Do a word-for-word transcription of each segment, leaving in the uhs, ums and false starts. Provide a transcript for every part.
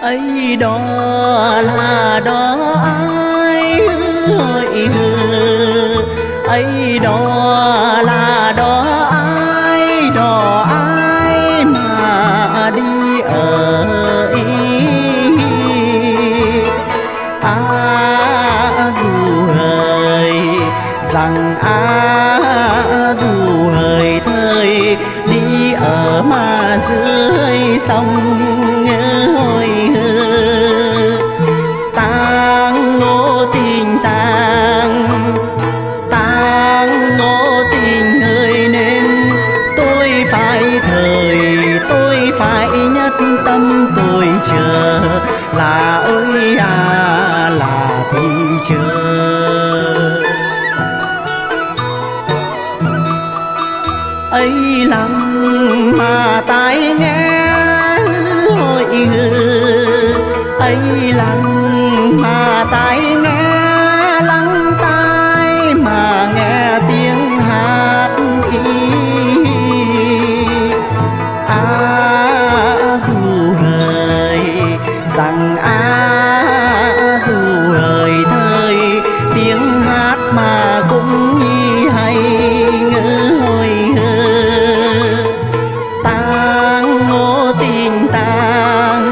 ấy đó là đó ai ơi, ấy đó là đó ai, đó ai mà đi ở ý à dù hời rằng à dù hời thời đi ở mà dưới sông ôi tang ngô tình tang tang ngô tình ơi nên tôi phải thời tôi phải nhất tâm tôi chờ là ơi à là thì chờ ấy lặng mà tai nghe ôi ấy lặng mà tai nghe lắng tai mà nghe tiếng hát ý à dù hời rằng à dù hời thời tiếng hát mà cũng hay ngơi tang ngô tình tang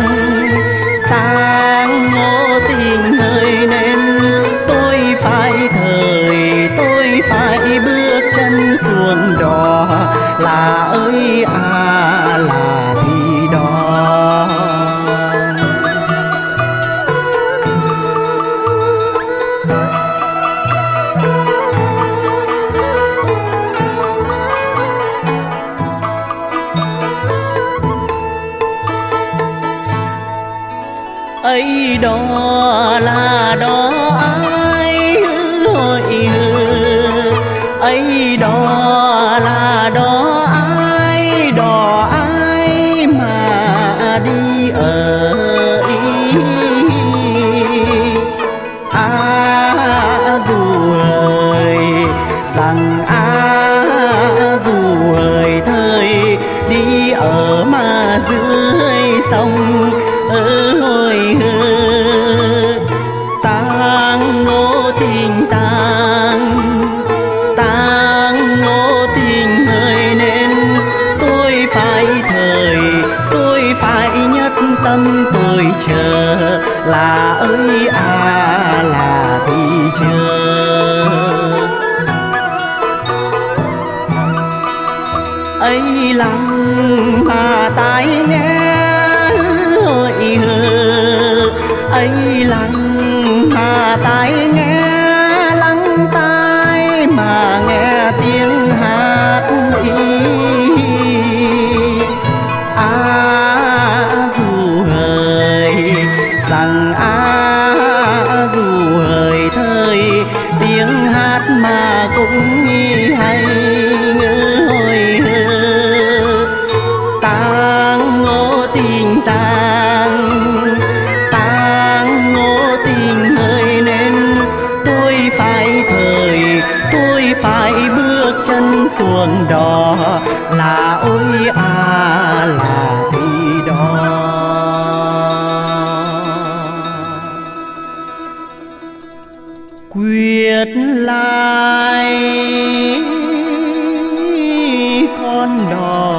tang ngô tình ơi nên tôi phải thời tôi phải bước chân xuống đò là ơi à là thì đó ấy đó là đó ai ơi ấy đó là đó ai, đó ai mà đi ở ý à dù hời rằng à dù hời thời đi ở mà dưới sông ơi tang ngô tình tang tang ngô tình ơi nên tôi phải thời tôi phải nhất tâm tôi chờ là ơi à là thì chờ ấy lặng mà tai nghe ôi ấy lặng mà tai nghe lắng tai mà nghe tiếng hát ý à dù hời rằng à dù hời thời tiếng hát mà cũng hay ngơi tang ngô tình tang tang ngô tình ơi nên tôi phải thời tôi phải bước chân xuống đò là ôi à là thì đó quyết lai con đò